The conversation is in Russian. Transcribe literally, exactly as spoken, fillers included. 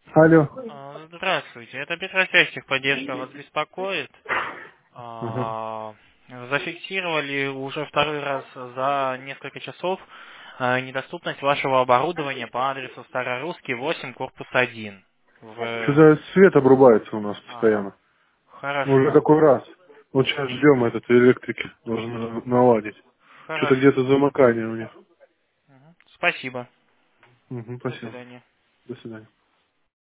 Алло. А, Здравствуйте, это Петросвязь техподдержка вас беспокоит. Ага. А, Зафиксировали уже второй раз за несколько часов а, недоступность вашего оборудования по адресу Старорусский восемь, корпус один. В... Что-то свет обрубается у нас Ага, постоянно. Ну, уже хорошо, какой раз. Вот сейчас ждем этот электрики. Должны наладить. Что-то хорошо. где-то замыкание у них. Мгм. Спасибо. Угу, До спасибо. свидания. До свидания.